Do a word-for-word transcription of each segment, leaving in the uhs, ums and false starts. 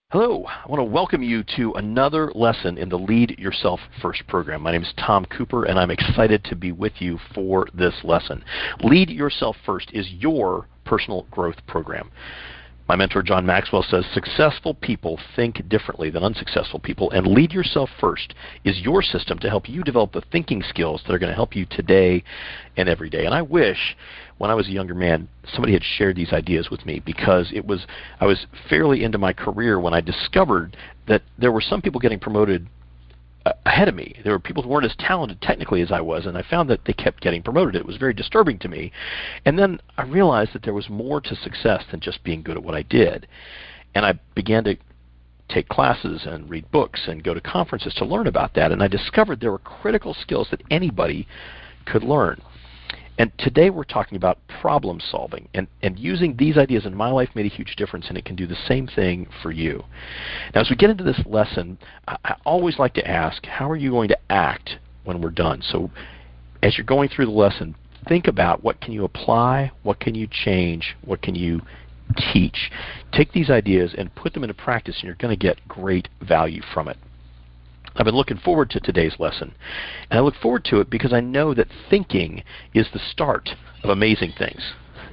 Hello, I want to welcome you to another lesson in the Lead Yourself First program. My name is Tom Cooper, and I'm excited to be with you for this lesson. Lead Yourself First is your personal growth program. My mentor, John Maxwell, says successful people think differently than unsuccessful people, and Lead Yourself First is your system to help you develop the thinking skills that are going to help you today and every day. And I wish when I was a younger man, somebody had shared these ideas with me, because it was I was fairly into my career when I discovered that there were some people getting promoted ahead of me. There were people who weren't as talented technically as I was, and I found that they kept getting promoted. It was very disturbing to me. And then I realized that there was more to success than just being good at what I did. And I began to take classes and read books and go to conferences to learn about that. And I discovered there were critical skills that anybody could learn. And today we're talking about problem solving, and, and using these ideas in my life made a huge difference, and it can do the same thing for you. Now, as we get into this lesson, I, I always like to ask, how are you going to act when we're done? So as you're going through the lesson, think about what can you apply, what can you change, what can you teach. Take these ideas and put them into practice, and you're going to get great value from it. I've been looking forward to today's lesson, and I look forward to it because I know that thinking is the start of amazing things.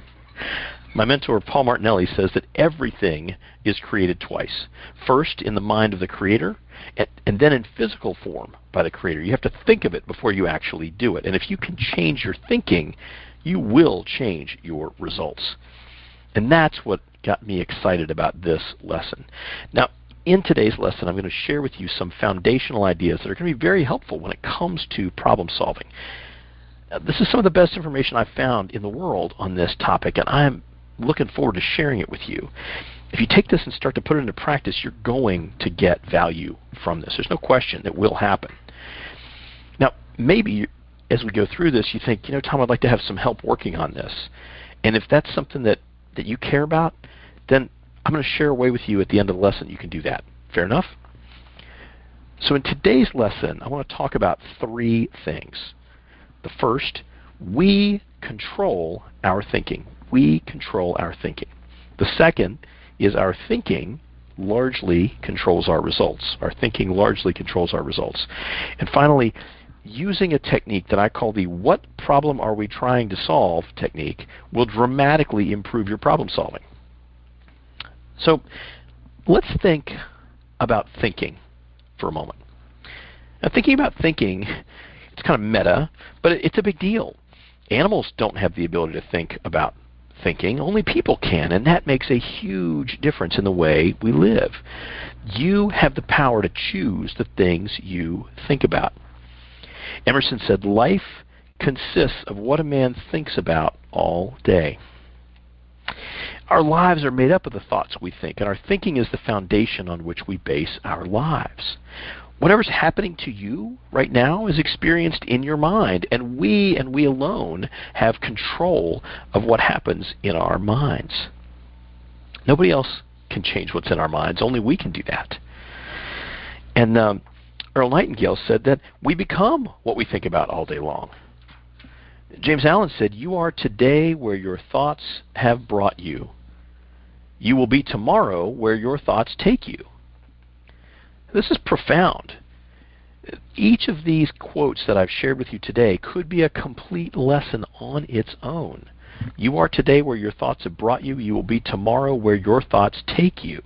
My mentor, Paul Martinelli, says that everything is created twice. First, in the mind of the creator, and, and then in physical form by the creator. You have to think of it before you actually do it. And if you can change your thinking, you will change your results. And that's what got me excited about this lesson. Now, in today's lesson, I'm going to share with you some foundational ideas that are going to be very helpful when it comes to problem solving. Uh, this is some of the best information I've found in the world on this topic, and I'm looking forward to sharing it with you. If you take this and start to put it into practice, you're going to get value from this. There's no question it will happen. Now, maybe as we go through this, you think, you know, Tom, I'd like to have some help working on this. And if that's something that, that you care about, then I'm going to share a way with you at the end of the lesson you can do that. Fair enough? So in today's lesson, I want to talk about three things. The first, we control our thinking. We control our thinking. The second is our thinking largely controls our results. Our thinking largely controls our results. And finally, using a technique that I call the what problem are we trying to solve technique will dramatically improve your problem solving. So let's think about thinking for a moment. Now, thinking about thinking, it's kind of meta, but it's a big deal. Animals don't have the ability to think about thinking. Only people can, and that makes a huge difference in the way we live. You have the power to choose the things you think about. Emerson said, life consists of what a man thinks about all day. Our lives are made up of the thoughts we think, and our thinking is the foundation on which we base our lives. Whatever's happening to you right now is experienced in your mind, and we and we alone have control of what happens in our minds. Nobody else can change what's in our minds. Only we can do that. And um, Earl Nightingale said that we become what we think about all day long. James Allen said, you are today where your thoughts have brought you. You will be tomorrow where your thoughts take you. This is profound. Each of these quotes that I've shared with you today could be a complete lesson on its own. You are today where your thoughts have brought you. You will be tomorrow where your thoughts take you.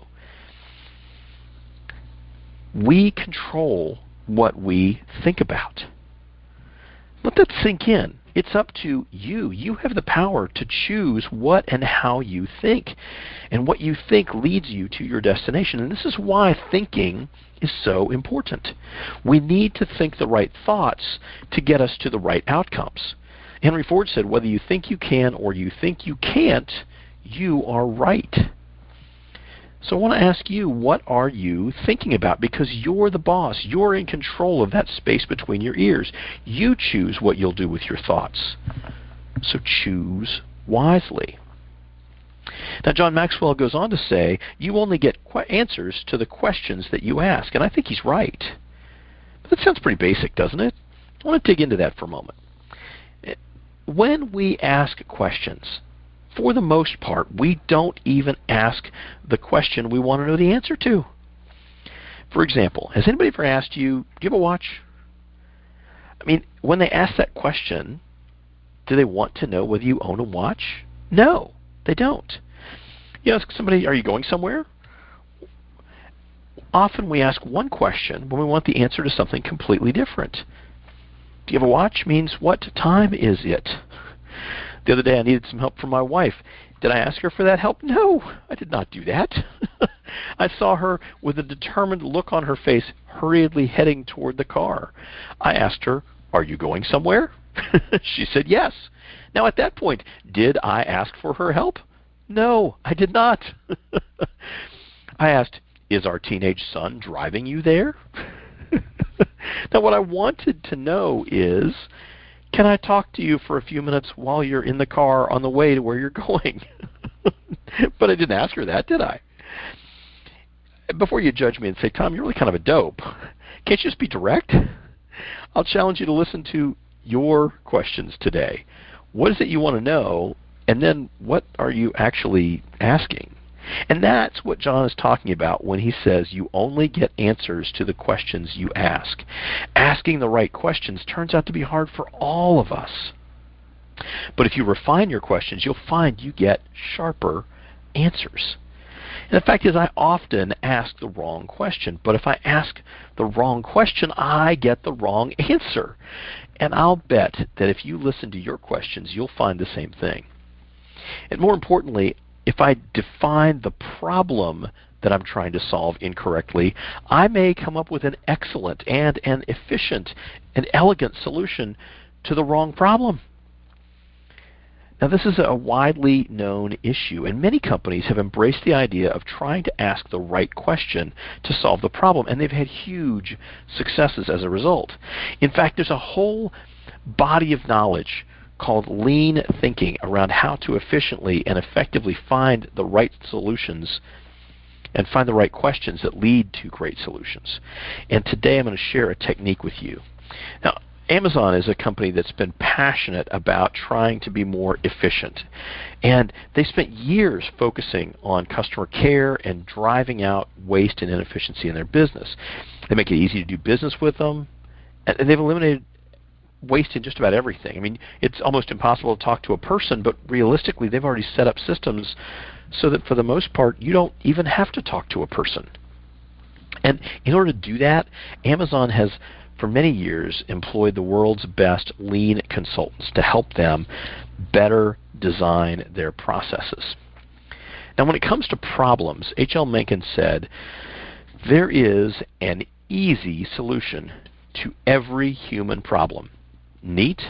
We control what we think about. Let that sink in. It's up to you. You have the power to choose what and how you think. And what you think leads you to your destination. And this is why thinking is so important. We need to think the right thoughts to get us to the right outcomes. Henry Ford said, whether you think you can or you think you can't, you are right. So I want to ask you, what are you thinking about? Because you're the boss. You're in control of that space between your ears. You choose what you'll do with your thoughts. So choose wisely. Now, John Maxwell goes on to say, you only get qu- answers to the questions that you ask. And I think he's right. But that sounds pretty basic, doesn't it? I want to dig into that for a moment. When we ask questions, for the most part, we don't even ask the question we want to know the answer to. For example, has anybody ever asked you, do you have a watch? I mean, when they ask that question, do they want to know whether you own a watch? No, they don't. You ask somebody, are you going somewhere? Often we ask one question when we want the answer to something completely different. Do you have a watch means what time is it? The other day I needed some help from my wife. Did I ask her for that help? No, I did not do that. I saw her with a determined look on her face, hurriedly heading toward the car. I asked her, are you going somewhere? She said yes. Now at that point, did I ask for her help? No, I did not. I asked, is our teenage son driving you there? Now what I wanted to know is, can I talk to you for a few minutes while you're in the car on the way to where you're going? But I didn't ask her that, did I? Before you judge me and say, Tom, you're really kind of a dope, can't you just be direct? I'll challenge you to listen to your questions today. What is it you want to know, and then what are you actually asking? And that's what John is talking about when he says you only get answers to the questions you ask. Asking the right questions turns out to be hard for all of us. But if you refine your questions, you'll find you get sharper answers. And the fact is, I often ask the wrong question. But if I ask the wrong question, I get the wrong answer. And I'll bet that if you listen to your questions, you'll find the same thing. And more importantly, if I define the problem that I'm trying to solve incorrectly, I may come up with an excellent and an efficient and elegant solution to the wrong problem. Now, this is a widely known issue, and many companies have embraced the idea of trying to ask the right question to solve the problem, and they've had huge successes as a result. In fact, there's a whole body of knowledge called lean thinking around how to efficiently and effectively find the right solutions and find the right questions that lead to great solutions. And today I'm going to share a technique with you. Now, Amazon is a company that's been passionate about trying to be more efficient. And they spent years focusing on customer care and driving out waste and inefficiency in their business. They make it easy to do business with them, and they've eliminated waste in just about everything. I mean, it's almost impossible to talk to a person, but realistically, they've already set up systems so that for the most part, you don't even have to talk to a person. And in order to do that, Amazon has, for many years, employed the world's best lean consultants to help them better design their processes. Now, when it comes to problems, H L Mencken said, there is an easy solution to every human problem. Neat,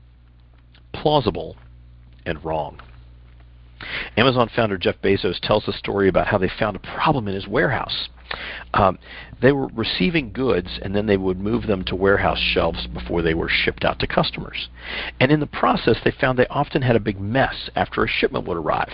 plausible, and wrong. Amazon founder Jeff Bezos tells a story about how they found a problem in his warehouse. Um, they were receiving goods, and then they would move them to warehouse shelves before they were shipped out to customers. And in the process, they found they often had a big mess after a shipment would arrive.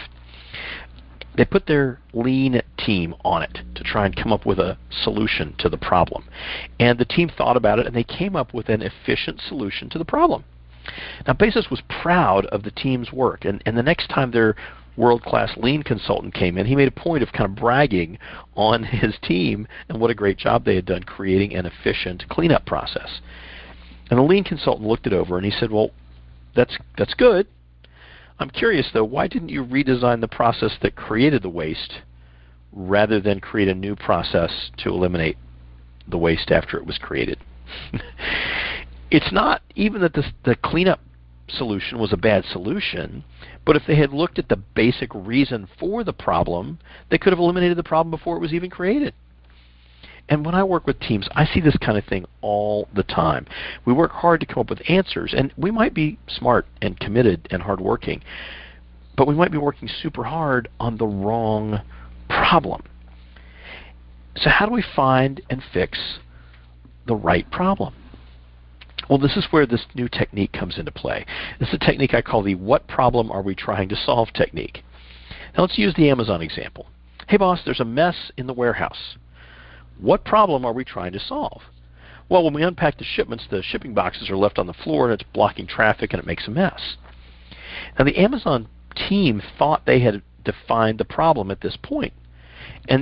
They put their lean team on it to try and come up with a solution to the problem. And the team thought about it, and they came up with an efficient solution to the problem. Now, Bezos was proud of the team's work, and, and the next time their world-class lean consultant came in, he made a point of kind of bragging on his team and what a great job they had done creating an efficient cleanup process. And the lean consultant looked it over, and he said, well, that's that's good. I'm curious, though, why didn't you redesign the process that created the waste rather than create a new process to eliminate the waste after it was created? It's not even that this, the cleanup solution was a bad solution, but if they had looked at the basic reason for the problem, they could have eliminated the problem before it was even created. And when I work with teams, I see this kind of thing all the time. We work hard to come up with answers, and we might be smart and committed and hardworking, but we might be working super hard on the wrong problem. So how do we find and fix the right problem? Well, this is where this new technique comes into play. This is a technique I call the what problem are we trying to solve technique. Now let's use the Amazon example. Hey boss, there's a mess in the warehouse. What problem are we trying to solve? Well, when we unpack the shipments, the shipping boxes are left on the floor and it's blocking traffic and it makes a mess. Now the Amazon team thought they had defined the problem at this point. And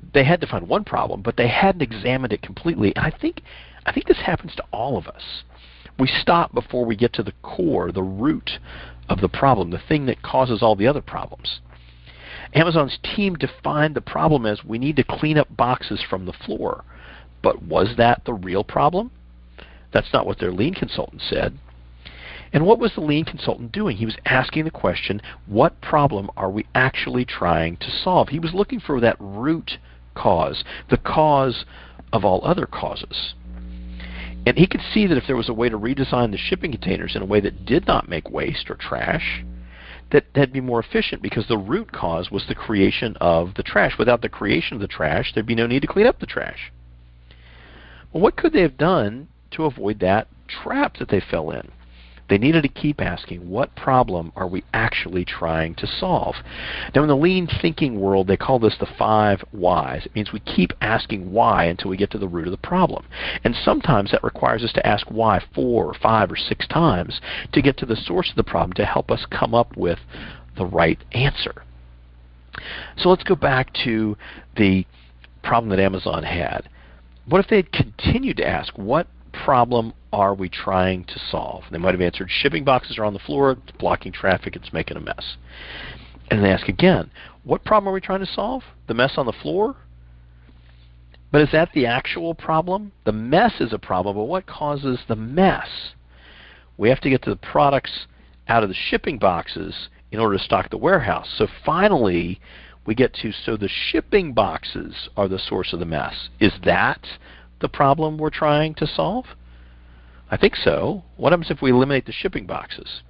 they had to find one problem, but they hadn't examined it completely. And I think, I think this happens to all of us. We stop before we get to the core, the root of the problem, the thing that causes all the other problems. Amazon's team defined the problem as we need to clean up boxes from the floor. But was that the real problem? That's not what their lean consultant said. And what was the lean consultant doing? He was asking the question, what problem are we actually trying to solve? He was looking for that root cause, the cause of all other causes. And he could see that if there was a way to redesign the shipping containers in a way that did not make waste or trash, that that'd be more efficient, because the root cause was the creation of the trash. Without the creation of the trash, there'd be no need to clean up the trash. Well, what could they have done to avoid that trap that they fell in? They needed to keep asking, what problem are we actually trying to solve? Now, in the lean thinking world, they call this the five whys. It means we keep asking why until we get to the root of the problem. And sometimes that requires us to ask why four or five or six times to get to the source of the problem to help us come up with the right answer. So let's go back to the problem that Amazon had. What if they had continued to ask, what problem are we trying to solve? They might have answered, shipping boxes are on the floor, it's blocking traffic, it's making a mess. And they ask again, what problem are we trying to solve? The mess on the floor? But is that the actual problem? The mess is a problem, but what causes the mess? We have to get to the products out of the shipping boxes in order to stock the warehouse. So finally, we get to, so the shipping boxes are the source of the mess. Is that the problem we're trying to solve? I think so. What happens if we eliminate the shipping boxes?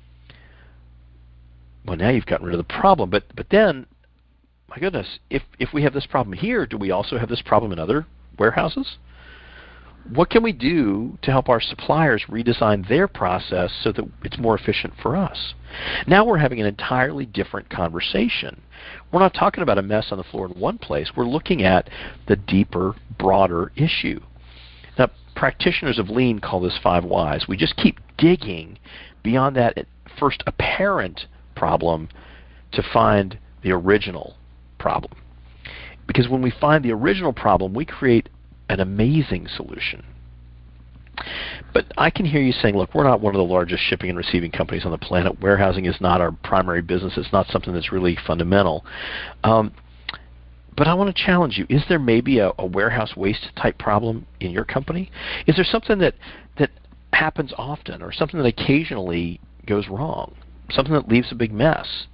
Well, now you've gotten rid of the problem, but but then, my goodness, if if we have this problem here, do we also have this problem in other warehouses? What can we do to help our suppliers redesign their process so that it's more efficient for us? Now we're having an entirely different conversation. We're not talking about a mess on the floor in one place. We're looking at the deeper, broader issue. Now, practitioners of lean call this five whys. We just keep digging beyond that first apparent problem to find the original problem. Because when we find the original problem, we create an amazing solution. But I can hear you saying, look, we're not one of the largest shipping and receiving companies on the planet. Warehousing is not our primary business. It's not something that's really fundamental. Um, but I want to challenge you. Is there maybe a, a warehouse waste type problem in your company? Is there something that, that happens often, or something that occasionally goes wrong? Something that leaves a big mess?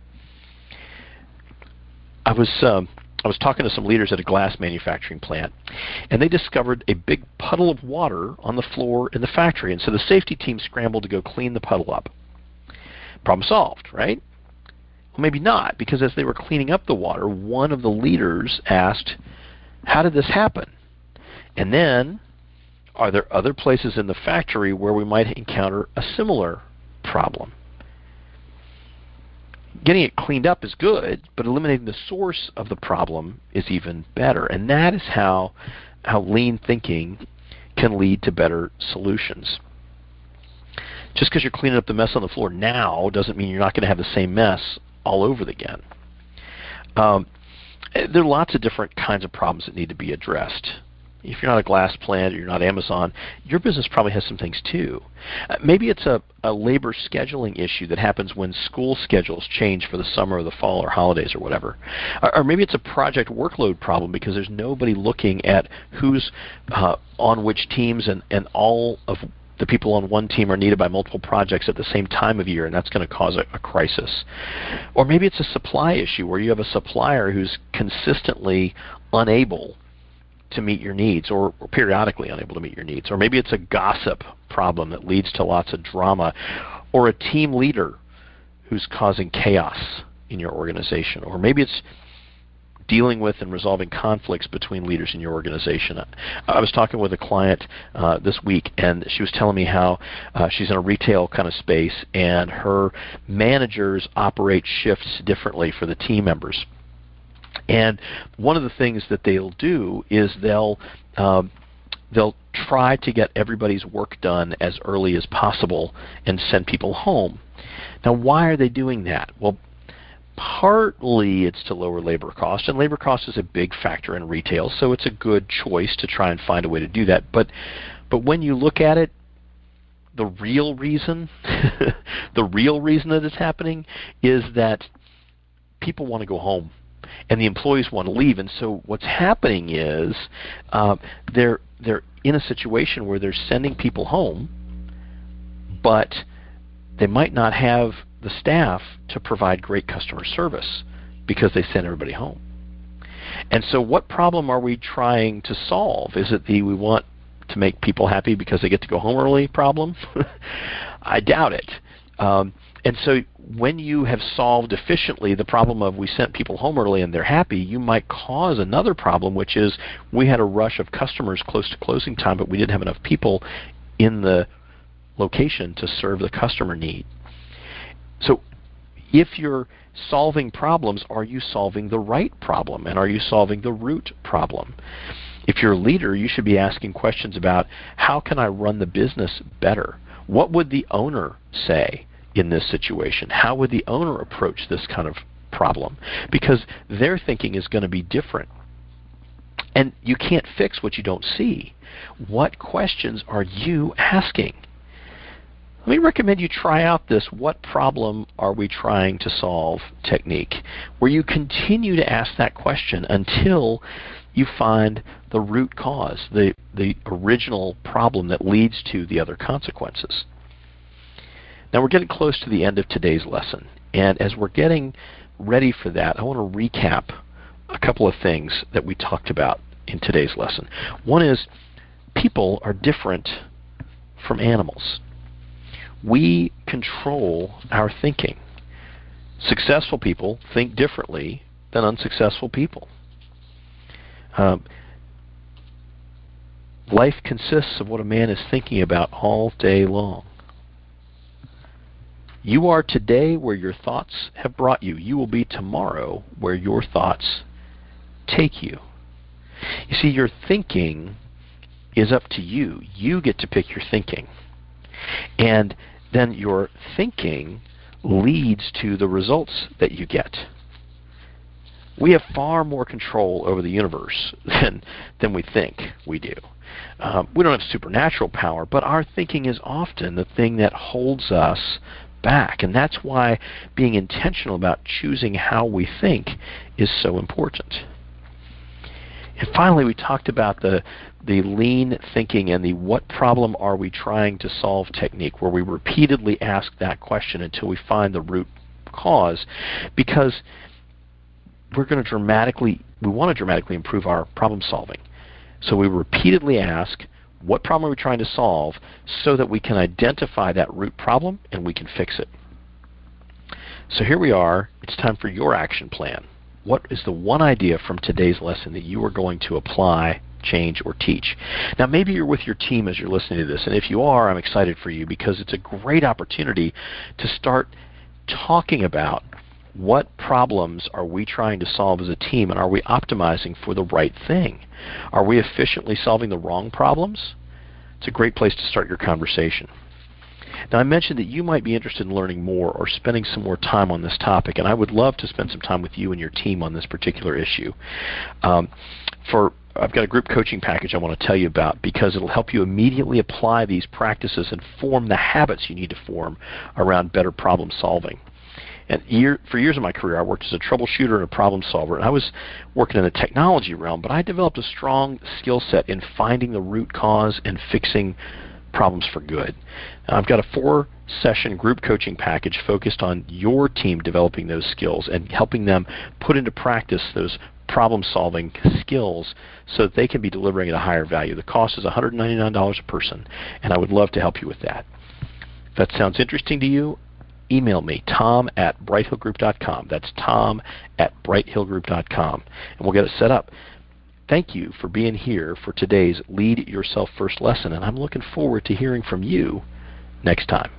I was... Um, I was talking to some leaders at a glass manufacturing plant, and they discovered a big puddle of water on the floor in the factory. And so the safety team scrambled to go clean the puddle up. Problem solved, right? Well, maybe not, because as they were cleaning up the water, one of the leaders asked, how did this happen? And then, are there other places in the factory where we might encounter a similar problem? Getting it cleaned up is good, but eliminating the source of the problem is even better. And that is how, how lean thinking can lead to better solutions. Just because you're cleaning up the mess on the floor now doesn't mean you're not going to have the same mess all over again. Um, there are lots of different kinds of problems that need to be addressed. If you're not a glass plant or you're not Amazon, your business probably has some things too. Uh, maybe it's a, a labor scheduling issue that happens when school schedules change for the summer or the fall or holidays or whatever. Or, or maybe it's a project workload problem because there's nobody looking at who's uh, on which teams, and, and all of the people on one team are needed by multiple projects at the same time of year, and that's going to cause a, a crisis. Or maybe it's a supply issue where you have a supplier who's consistently unable to meet your needs, or, or periodically unable to meet your needs. Or maybe it's a gossip problem that leads to lots of drama, or a team leader who's causing chaos in your organization. Or maybe it's dealing with and resolving conflicts between leaders in your organization. I was talking with a client uh, this week, and she was telling me how uh, she's in a retail kind of space, and her managers operate shifts differently for the team members. And one of the things that they'll do is they'll um, they'll try to get everybody's work done as early as possible and send people home. Now, why are they doing that? Well, Partly it's to lower labor cost, and labor cost is a big factor in retail, so it's a good choice to try and find a way to do that. But, but when you look at it, the real reason, the real reason that it's happening is that people want to go home, and the employees want to leave. And so what's happening is uh, they're they're in a situation where they're sending people home, but they might not have the staff to provide great customer service because they send everybody home. And so what problem are we trying to solve? Is it the we want to make people happy because they get to go home early problem? I doubt it. Um, and so when you have solved efficiently the problem of we sent people home early and they're happy, you might cause another problem, which is we had a rush of customers close to closing time, but we didn't have enough people in the location to serve the customer need. So if you're solving problems, are you solving the right problem? And are you solving the root problem? If you're a leader, you should be asking questions about how can I run the business better? What would the owner say in this situation? How would the owner approach this kind of problem? Because their thinking is going to be different. And you can't fix what you don't see. What questions are you asking? Let me recommend you try out this what problem are we trying to solve technique, where you continue to ask that question until you find the root cause, the, the original problem that leads to the other consequences. Now we're getting close to the end of today's lesson, and as we're getting ready for that, I want to recap a couple of things that we talked about in today's lesson. One is people are different from animals. We control our thinking. Successful people think differently than unsuccessful people. Um, life consists of what a man is thinking about all day long. You are today where your thoughts have brought you. You will be tomorrow where your thoughts take you. You see, your thinking is up to you. You get to pick your thinking. And then your thinking leads to the results that you get. We have far more control over the universe than, than we think we do. Um, we don't have supernatural power, but our thinking is often the thing that holds us back. And that's why being intentional about choosing how we think is so important. And finally, we talked about the, the lean thinking and the what problem are we trying to solve technique, where we repeatedly ask that question until we find the root cause, because we're going to dramatically, we want to dramatically improve our problem solving. So we repeatedly ask, what problem are we trying to solve, so that we can identify that root problem and we can fix it. So here we are. It's time for your action plan. What is the one idea from today's lesson that you are going to apply, change, or teach? Now, maybe you're with your team as you're listening to this, and if you are, I'm excited for you, because it's a great opportunity to start talking about what problems are we trying to solve as a team, and are we optimizing for the right thing? Are we efficiently solving the wrong problems? It's a great place to start your conversation. Now, I mentioned that you might be interested in learning more or spending some more time on this topic, and I would love to spend some time with you and your team on this particular issue. Um, for I've got a group coaching package I want to tell you about, because it'll help you immediately apply these practices and form the habits you need to form around better problem solving. And year, for years of my career, I worked as a troubleshooter and a problem solver, and I was working in the technology realm, but I developed a strong skill set in finding the root cause and fixing problems for good. Now, I've got a four-session group coaching package focused on your team developing those skills and helping them put into practice those problem-solving skills so that they can be delivering at a higher value. The cost is one hundred ninety-nine dollars a person, and I would love to help you with that. If that sounds interesting to you, email me, tom at bright hill group dot com. That's tom at bright hill group dot com, and we'll get it set up. Thank you for being here for today's Lead Yourself First lesson, and I'm looking forward to hearing from you next time.